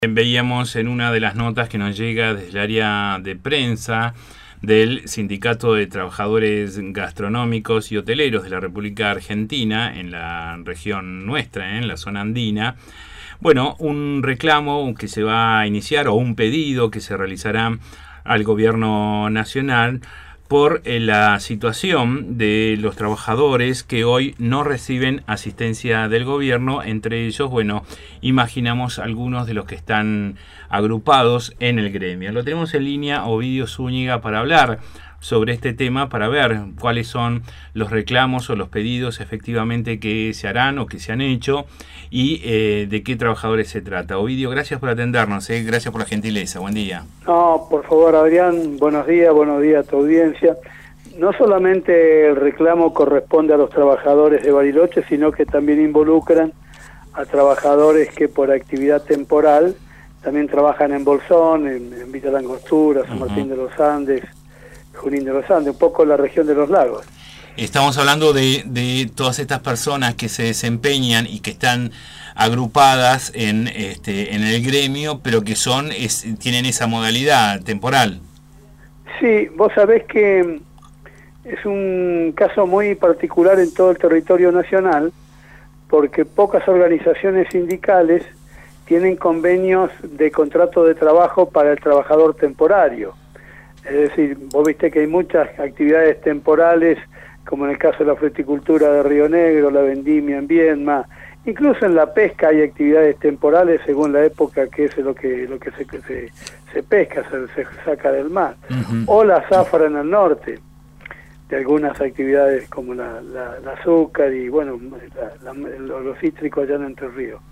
Veíamos en una de las notas que nos llega desde el área de prensa del Sindicato de Trabajadores Gastronómicos y Hoteleros de la República Argentina, en la región nuestra, en la zona andina. Bueno, un reclamo que se va a iniciar o un pedido que se realizará al gobierno nacional por la situación de los trabajadores que hoy no reciben asistencia del gobierno. Entre ellos, bueno, imaginamos algunos de los que están agrupados en el gremio. Lo tenemos en línea Ovidio Zúñiga para hablar sobre este tema, para ver cuáles son los reclamos o los pedidos efectivamente que se harán o que se han hecho y de qué trabajadores se trata. Ovidio, gracias por atendernos, gracias por la gentileza, buen día. No, por favor, Adrián, buenos días a tu audiencia. No solamente el reclamo corresponde a los trabajadores de Bariloche, sino que también involucran a trabajadores que por actividad temporal también trabajan en Bolsón, en Villa Langostura, San Martín de los Andes, Junín de los Andes, un poco la región de los lagos. Estamos hablando de todas estas personas que se desempeñan y que están agrupadas en el gremio, pero que tienen esa modalidad temporal. Sí, vos sabés que es un caso muy particular en todo el territorio nacional, porque pocas organizaciones sindicales tienen convenios de contrato de trabajo para el trabajador temporario. Es decir, vos viste que hay muchas actividades temporales, como en el caso de la fruticultura de Río Negro, la vendimia en Viedma, incluso en la pesca hay actividades temporales según la época que es lo que se pesca, se saca del mar. O la zafra en el norte, de algunas actividades como la azúcar y bueno, los cítricos allá en Entre Ríos.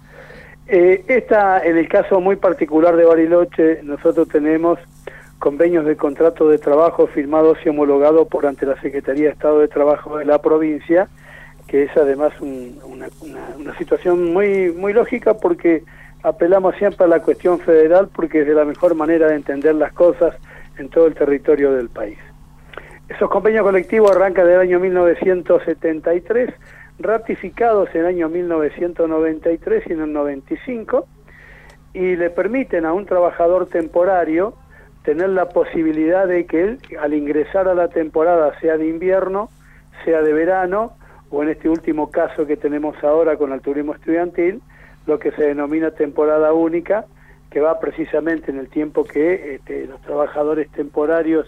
En el caso muy particular de Bariloche, nosotros tenemos convenios de contrato de trabajo firmados y homologados por ante la Secretaría de Estado de Trabajo de la provincia, que es además una situación muy lógica, porque apelamos siempre a la cuestión federal, porque es de la mejor manera de entender las cosas en todo el territorio del país. Esos convenios colectivos arrancan del año 1973, ratificados en el año 1993 y en el 95, y le permiten a un trabajador temporario tener la posibilidad de que él, al ingresar a la temporada, sea de invierno, sea de verano, o en este último caso que tenemos ahora con el turismo estudiantil, lo que se denomina temporada única, que va precisamente en el tiempo que los trabajadores temporarios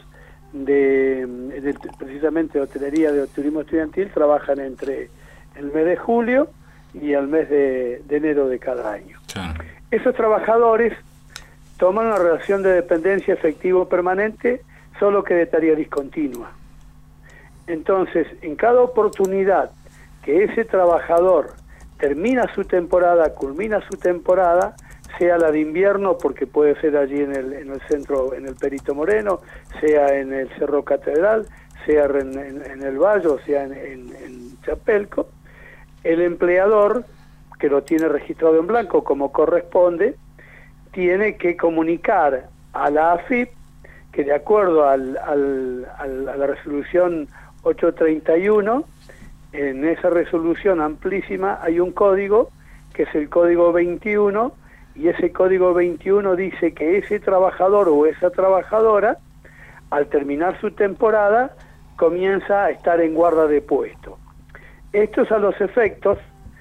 precisamente de hotelería, de turismo estudiantil, trabajan entre el mes de julio y el mes de enero de cada año. Sí. Esos trabajadores toman una relación de dependencia efectivo permanente, solo que de tarea discontinua. Entonces, en cada oportunidad que ese trabajador termina su temporada, culmina su temporada, sea la de invierno, porque puede ser allí en el centro, en el Perito Moreno, sea en el Cerro Catedral, sea en el Valle, sea en Chapelco, el empleador, que lo tiene registrado en blanco como corresponde, tiene que comunicar a la AFIP que, de acuerdo a la resolución 831, en esa resolución amplísima hay un código, que es el código 21, y ese código 21 dice que ese trabajador o esa trabajadora, al terminar su temporada, comienza a estar en guarda de puesto. Esto es a los efectos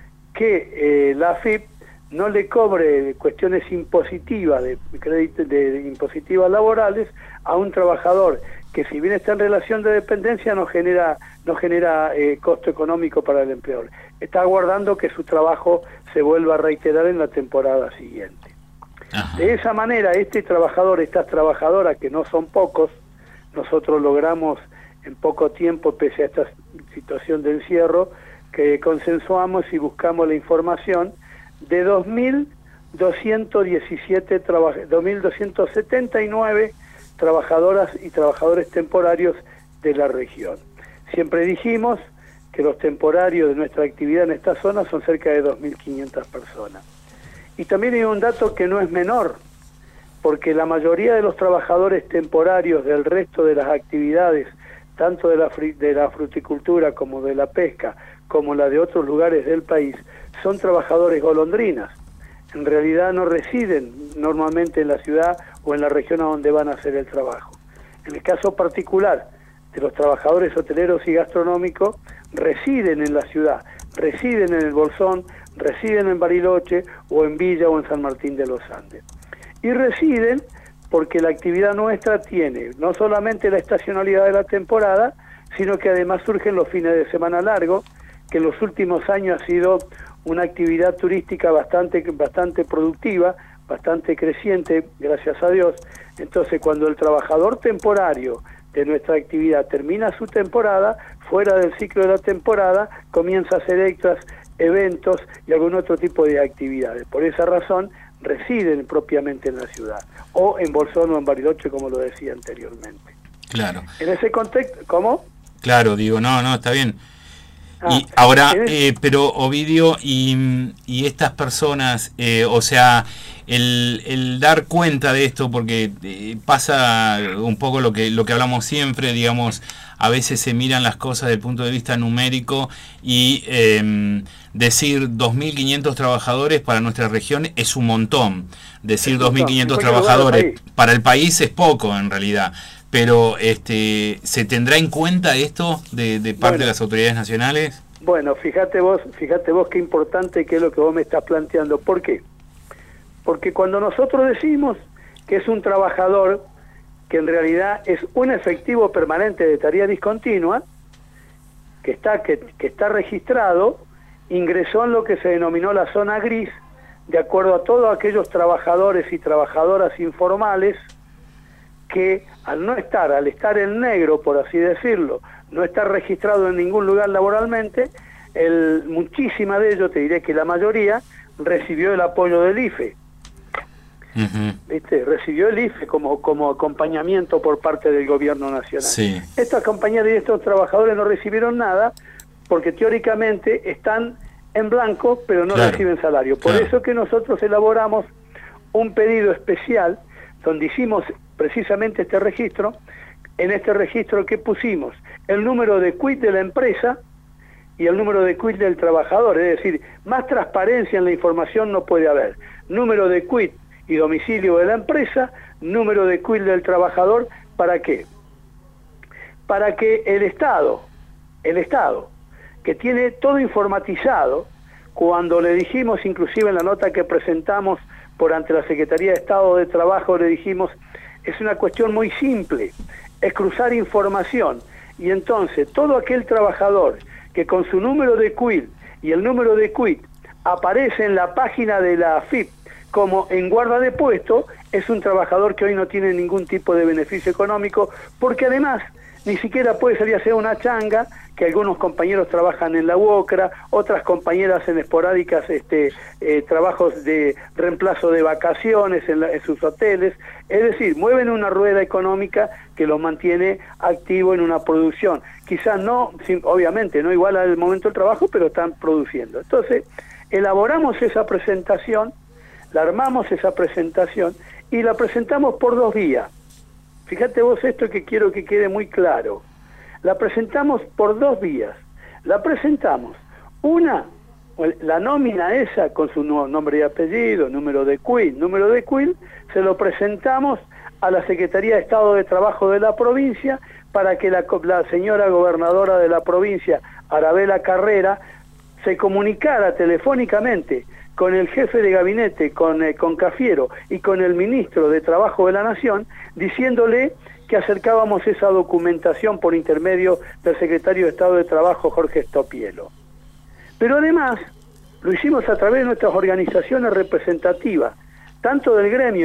que la AFIP no le cobre cuestiones impositivas, de impositivas laborales, a un trabajador que, si bien está en relación de dependencia, no genera costo económico para el empleador. Está aguardando que su trabajo se vuelva a reiterar en la temporada siguiente. Ajá. De esa manera, este trabajador, estas trabajadoras, que no son pocos, nosotros logramos en poco tiempo, pese a esta situación de encierro, que consensuamos y buscamos la información de 2.279 trabajadoras y trabajadores temporarios de la región. Siempre dijimos que los temporarios de nuestra actividad en esta zona son cerca de 2.500 personas. Y también hay un dato que no es menor, porque la mayoría de los trabajadores temporarios del resto de las actividades, tanto de la fruticultura como de la pesca, como la de otros lugares del país, son trabajadores golondrinas. en realidad no residen normalmente en la ciudad o en la región a donde van a hacer el trabajo. En el caso particular de los trabajadores hoteleros y gastronómicos, residen en la ciudad, residen en el Bolsón, residen en Bariloche o en Villa o en San Martín de los Andes. Y residen porque la actividad nuestra tiene no solamente la estacionalidad de la temporada, sino que además surgen los fines de semana largos, que en los últimos años ha sido una actividad turística bastante productiva, bastante creciente, gracias a Dios. Entonces, cuando el trabajador temporario de nuestra actividad termina su temporada, fuera del ciclo de la temporada, comienza a hacer extras, eventos y algún otro tipo de actividades. Por esa razón, residen propiamente en la ciudad, o en Bolsón o en Bariloche, como lo decía anteriormente. Claro. En ese contexto, ¿cómo? Claro, digo, no, está bien. Y ahora, pero Ovidio, y estas personas, o sea, el dar cuenta de esto, porque pasa un poco lo que hablamos siempre, digamos, a veces se miran las cosas desde el punto de vista numérico y decir 2.500 trabajadores para nuestra región es un montón. Decir 2.500 trabajadores para el país es poco en realidad. Pero ¿se tendrá en cuenta esto de parte de las autoridades nacionales? Bueno, fíjate vos qué importante que es lo que vos me estás planteando. ¿Por qué? Porque cuando nosotros decimos que es un trabajador que en realidad es un efectivo permanente de tarea discontinua, que está registrado, ingresó en lo que se denominó la zona gris, de acuerdo a todos aquellos trabajadores y trabajadoras informales que al estar en negro, por así decirlo, no estar registrado en ningún lugar laboralmente, muchísima de ellos, te diré que la mayoría, recibió el apoyo del IFE. ¿Viste? Recibió el IFE como acompañamiento por parte del gobierno nacional. Sí. Estas compañías y estos trabajadores no recibieron nada porque teóricamente están en blanco, pero no reciben salario. Por eso que nosotros elaboramos un pedido especial donde hicimos precisamente este registro. En este registro que pusimos el número de quit de la empresa y el número de quit del trabajador, es decir, más transparencia en la información no puede haber. Número de quit y domicilio de la empresa, número de quit del trabajador, ¿para qué? Para que el Estado, que tiene todo informatizado, cuando le dijimos, inclusive en la nota que presentamos por ante la Secretaría de Estado de Trabajo, le dijimos, es una cuestión muy simple, es cruzar información, y entonces todo aquel trabajador que con su número de quit y el número de quit aparece en la página de la AFIP como en guarda de puesto, es un trabajador que hoy no tiene ningún tipo de beneficio económico, porque además ni siquiera puede salir a hacer una changa, que algunos compañeros trabajan en la UOCRA, otras compañeras en esporádicas trabajos de reemplazo de vacaciones en sus hoteles, es decir, mueven una rueda económica que los mantiene activo en una producción, quizás no, obviamente no igual al momento del trabajo, pero están produciendo. Entonces, elaboramos esa presentación, la armamos esa presentación y la presentamos por 2 vías. Fíjate vos esto que quiero que quede muy claro. La presentamos por 2 vías. La presentamos, una, la nómina esa con su nombre y apellido, número de quit, se lo presentamos a la Secretaría de Estado de Trabajo de la provincia para que la señora gobernadora de la provincia, Arabela Carrera, se comunicara telefónicamente con el jefe de gabinete, con Cafiero y con el ministro de Trabajo de la Nación, diciéndole que acercábamos esa documentación por intermedio del secretario de Estado de Trabajo, Jorge Stopielo. Pero además, lo hicimos a través de nuestras organizaciones representativas, tanto del gremio,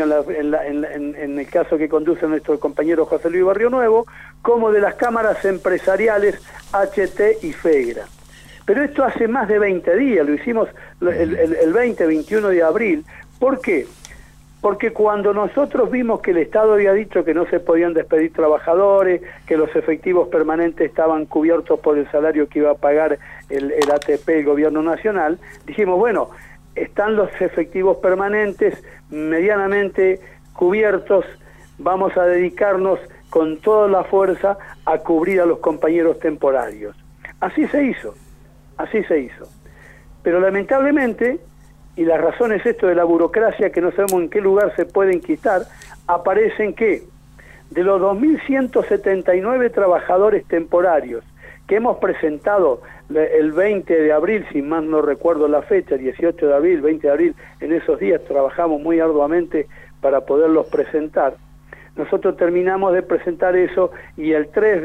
en el caso que conduce nuestro compañero José Luis Barrio Nuevo, como de las cámaras empresariales HT y FEGRA. Pero esto hace más de 20 días, lo hicimos el 21 de abril. ¿Por qué? Porque cuando nosotros vimos que el Estado había dicho que no se podían despedir trabajadores, que los efectivos permanentes estaban cubiertos por el salario que iba a pagar el ATP, el Gobierno Nacional, dijimos, bueno, están los efectivos permanentes medianamente cubiertos, vamos a dedicarnos con toda la fuerza a cubrir a los compañeros temporarios. Así se hizo. Pero lamentablemente y la razón es esto de la burocracia, que no sabemos en qué lugar se puede enquistar, aparecen que de los 2.179 trabajadores temporarios que hemos presentado el 20 de abril, si mal no recuerdo la fecha, 18 de abril, 20 de abril, en esos días trabajamos muy arduamente para poderlos presentar. Nosotros terminamos de presentar eso y el 3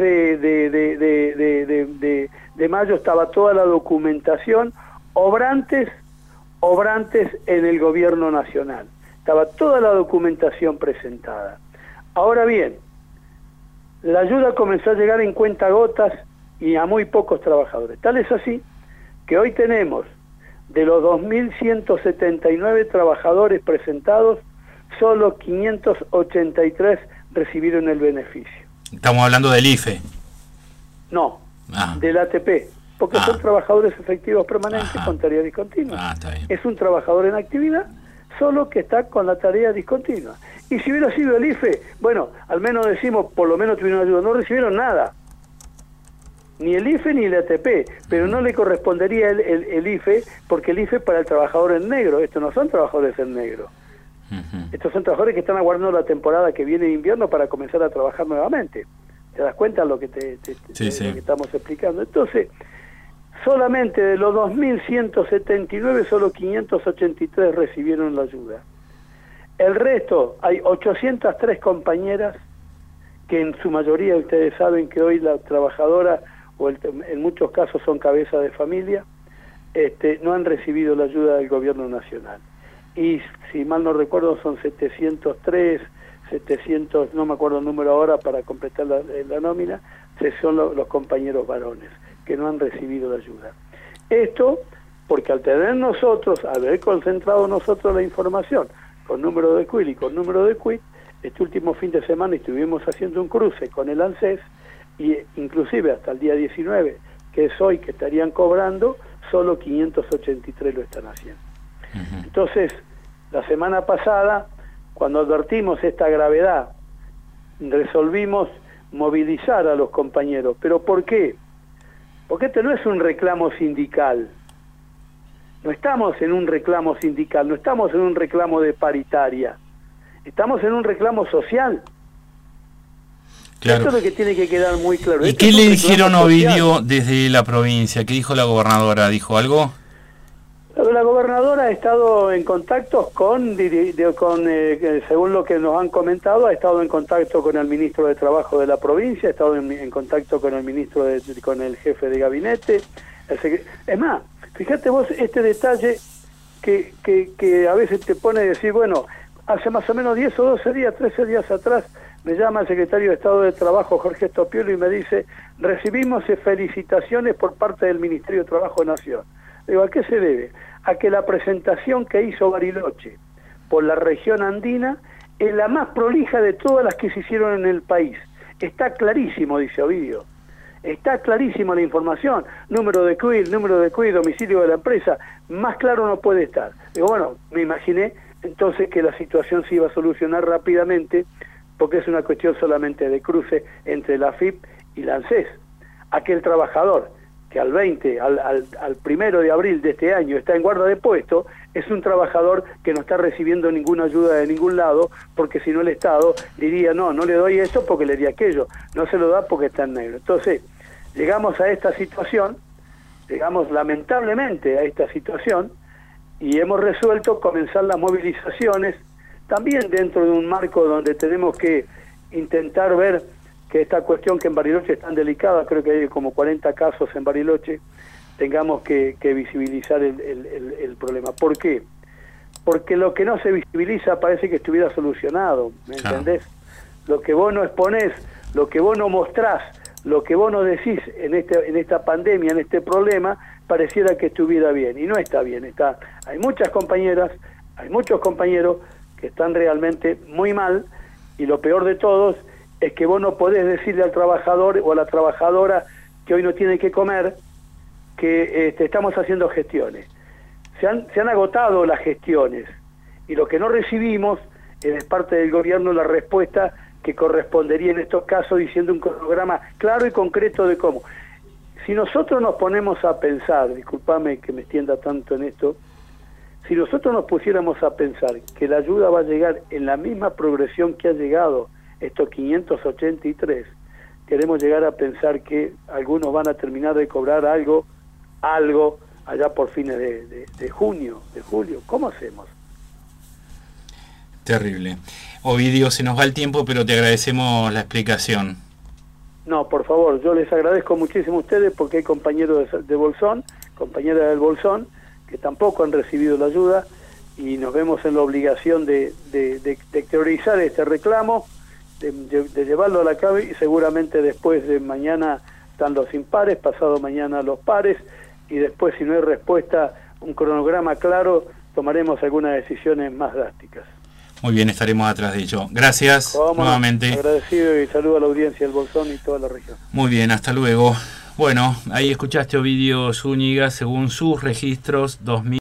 de mayo estaba toda la documentación, obrantes en el gobierno nacional. Estaba toda la documentación presentada. Ahora bien, la ayuda comenzó a llegar en cuentagotas y a muy pocos trabajadores. Tal es así que hoy tenemos de los 2.179 trabajadores presentados, solo 583 recibieron el beneficio. Estamos hablando del IFE. No, del ATP, porque son trabajadores efectivos permanentes con tarea discontinua. Está bien. Es un trabajador en actividad, solo que está con la tarea discontinua. Y si hubiera sido el IFE, bueno, al menos decimos, por lo menos tuvieron ayuda, no recibieron nada. Ni el IFE ni el ATP, pero no le correspondería el IFE, porque el IFE es para el trabajador en negro. Estos no son trabajadores en negro. Estos son trabajadores que están aguardando la temporada que viene de invierno para comenzar a trabajar nuevamente. ¿Te das cuenta de lo que lo que estamos explicando? Entonces, solamente de los 2.179, solo 583 recibieron la ayuda. El resto, hay 803 compañeras que en su mayoría, ustedes saben que hoy la trabajadora, en muchos casos son cabezas de familia, no han recibido la ayuda del gobierno nacional. Y si mal no recuerdo son 703, 700, no me acuerdo el número ahora para completar la nómina, son los compañeros varones que no han recibido la ayuda. Esto porque al tener nosotros, haber concentrado nosotros la información con número de CUIL y con número de CUIT, este último fin de semana estuvimos haciendo un cruce con el ANSES y inclusive hasta el día 19, que es hoy que estarían cobrando, solo 583 lo están haciendo. Entonces, la semana pasada, cuando advertimos esta gravedad, resolvimos movilizar a los compañeros. ¿Pero por qué? Porque este no es un reclamo sindical. No estamos en un reclamo sindical, no estamos en un reclamo de paritaria. Estamos en un reclamo social. Claro. Esto es lo que tiene que quedar muy claro. ¿Y qué le dijeron a Ovidio desde la provincia? ¿Qué dijo la gobernadora? ¿Dijo algo? La gobernadora ha estado en contacto según lo que nos han comentado, ha estado en contacto con el ministro de Trabajo de la provincia, ha estado en contacto con el ministro, con el jefe de gabinete. Es más, fíjate vos este detalle que a veces te pone a decir, bueno, hace más o menos 10 o 12 días, 13 días atrás, me llama el secretario de Estado de Trabajo, Jorge Stopiolo, y me dice, recibimos felicitaciones por parte del Ministerio de Trabajo de Nación. Digo, ¿a qué se debe? A que la presentación que hizo Bariloche por la región andina es la más prolija de todas las que se hicieron en el país. Está clarísimo, dice Ovidio. Está clarísima la información. Número de CUIL, domicilio de la empresa. Más claro no puede estar. Digo, bueno, me imaginé entonces que la situación se iba a solucionar rápidamente porque es una cuestión solamente de cruce entre la AFIP y la ANSES. Aquel trabajador que al 1 de abril de este año está en guarda de puesto, es un trabajador que no está recibiendo ninguna ayuda de ningún lado, porque si no el Estado diría, no le doy esto porque le di aquello, no se lo da porque está en negro. Entonces, llegamos a esta situación, llegamos lamentablemente a esta situación, y hemos resuelto comenzar las movilizaciones, también dentro de un marco donde tenemos que intentar ver que esta cuestión que en Bariloche es tan delicada, creo que hay como 40 casos en Bariloche, tengamos que visibilizar el problema. ¿Por qué? Porque lo que no se visibiliza parece que estuviera solucionado, ¿me entendés? Lo que vos no exponés, lo que vos no mostrás, lo que vos no decís en esta pandemia, en este problema, pareciera que estuviera bien, y no está bien. Hay muchas compañeras, hay muchos compañeros que están realmente muy mal, y lo peor de todos es que vos no podés decirle al trabajador o a la trabajadora que hoy no tiene que comer, que estamos haciendo gestiones. Se han agotado las gestiones, y lo que no recibimos es de parte del gobierno la respuesta que correspondería en estos casos, diciendo un cronograma claro y concreto de cómo. Si nosotros nos ponemos a pensar, discúlpame que me extienda tanto en esto, Si nosotros nos pusiéramos a pensar que la ayuda va a llegar en la misma progresión que ha llegado estos 583, queremos llegar a pensar que algunos van a terminar de cobrar algo allá por fines de junio, de julio. ¿Cómo hacemos? Terrible. Ovidio, se nos va el tiempo, pero te agradecemos la explicación. No, por favor, yo les agradezco muchísimo a ustedes porque hay compañeros de Bolsón, compañeras del Bolsón, que tampoco han recibido la ayuda y nos vemos en la obligación de teorizar este reclamo, de llevarlo a la cabo y seguramente después de mañana están los impares, pasado mañana los pares y después si no hay respuesta, un cronograma claro, tomaremos algunas decisiones más drásticas. Muy bien, estaremos atrás de ello. Gracias nuevamente. Agradecido y saludo a la audiencia del Bolsón y toda la región. Muy bien, hasta luego. Bueno, ahí escuchaste a Ovidio Zúñiga, según sus registros, 2000.